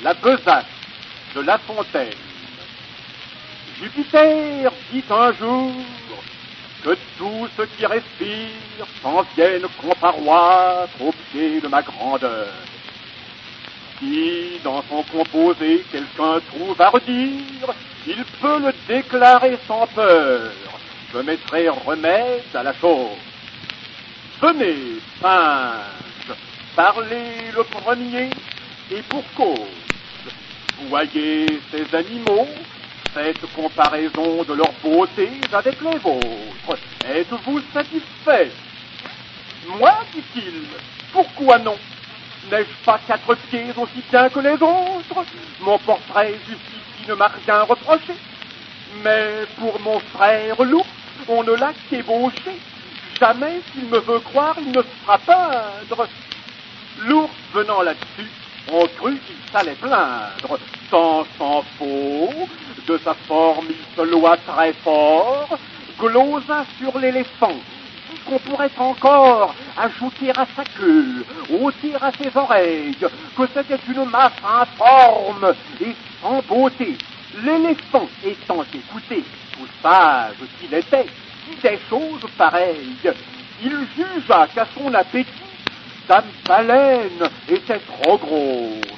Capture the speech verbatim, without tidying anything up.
la besace de La Fontaine. Jupiter dit un jour que tous ceux qui respirent s'en viennent comparoître au pied de ma grandeur. Si dans son composé quelqu'un trouve à redire, il peut le déclarer sans peur. Je mettrai remède à la chose. Venez, singe, parlez le premier et pour cause. Voyez ces animaux, faites comparaison de leur beauté avec les vôtres. Êtes-vous satisfait? Moi, dit-il, pourquoi non? N'ai-je pas quatre pieds aussi bien que les autres? Mon portrait jusqu'ici ne m'a rien reproché. Mais pour mon frère loup, on ne l'a qu'ébauché. Jamais s'il me veut croire, il ne sera peindre. L'ours venant là-dessus, on crut qu'il s'allait plaindre. Tant s'en faut, de sa forme il se loua très fort, glosa sur l'éléphant, dit qu'on pourrait encore ajouter à sa queue, ôter à ses oreilles, que c'était une masse informe et sans beauté. L'éléphant étant écouté, tout sage qu'il était, dit des choses pareilles. Il jugea qu'à son appétit, sa baleine était trop grosse.